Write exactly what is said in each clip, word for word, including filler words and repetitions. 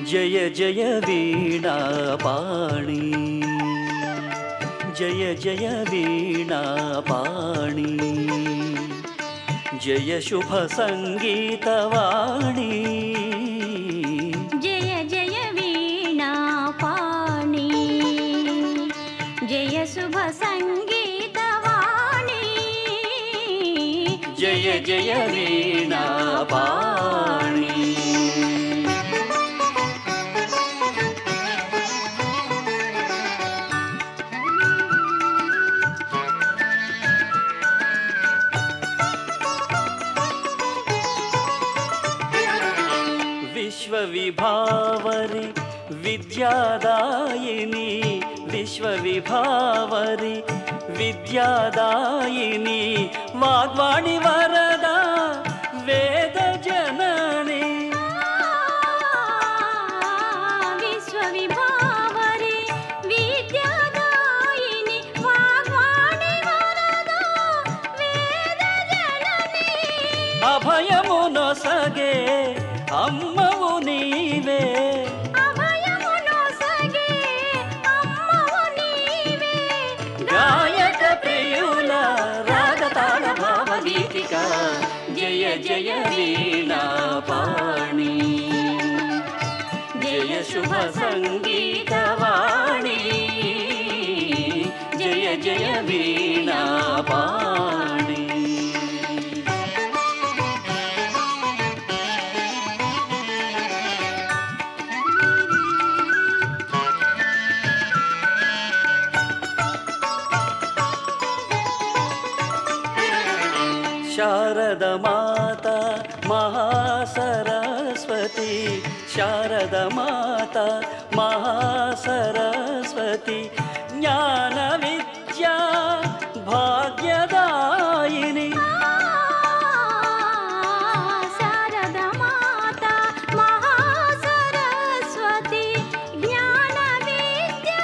जय जय वीणापाणी जय जय वीणापाणी जय शुभ संगीतवाणी जय जय वीणापाणी जय शुभ संगीतवाणी जय जय वीणापाणी विश्वविभावरि विद्यादायिनी विश्वविभावरि विद्यादायिनी वाग्वाणी वरदा वेदजननी विश्वविभावरि विद्यादायिनी वाग्वाणी वरदा वेदजननी अभयमुनोसगे अम्मवु नीवे अभयमुनोसगे अम्मवु नीवे गायक प्रियुल रागताल भावगीतिका जय जय वीणापाणी जय शुभ संगीतवाणी जय जय वीणापाणी शारद माता महासरस्वती शारद माता महासरस्वती ज्ञान विद्या भाग्यदायिनी शारद माता महासरस्वती ज्ञान विद्या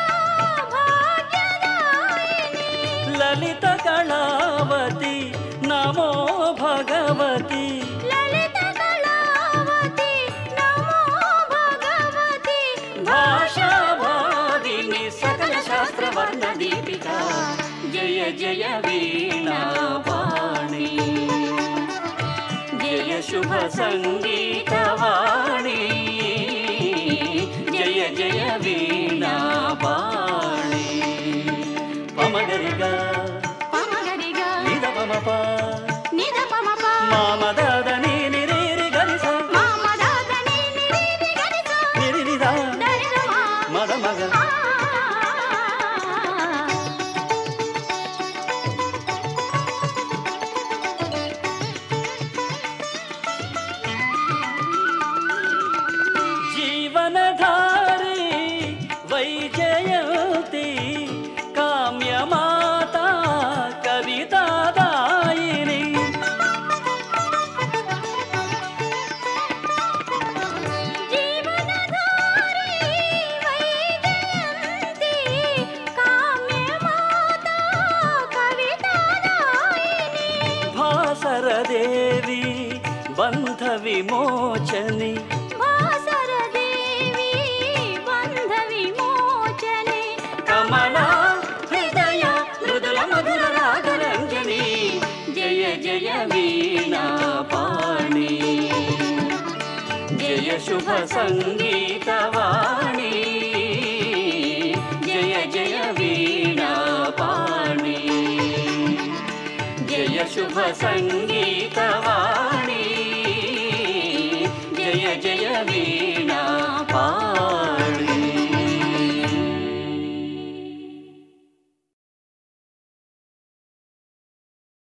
भाग्यदायिनी ललित कलावती नमो भगवती ललित कलावती नमो भगवती भाषा भाविनी सकल शास्त्र वर्ण दीपिका जय जय वीणापाणी जय शुभ संगीतवाणी जय जय वीणापाणी पमगरिगा पमगरिगा निदपमपा निदपमपा मामदादनी निरिरि गरिसा मामदादनी निरिरि गरिसा निरिनिदा दरिदमा मदमग जीवनधारी वैजयन्ती काम्यमाता कवितादायिनी जीवनधारी वैजयन्ती काम्यमाता कवितादायिनी भासरदेवी बन्धविमोचनी भासरदेवी बन्धविमोचने कमला हृदय मृदुल मधुर रागरञ्जनी जय जय वीणापाणी जय शुभ संगीतवाणी जय जय वीणापाणी जय शुभ संगीतवाणी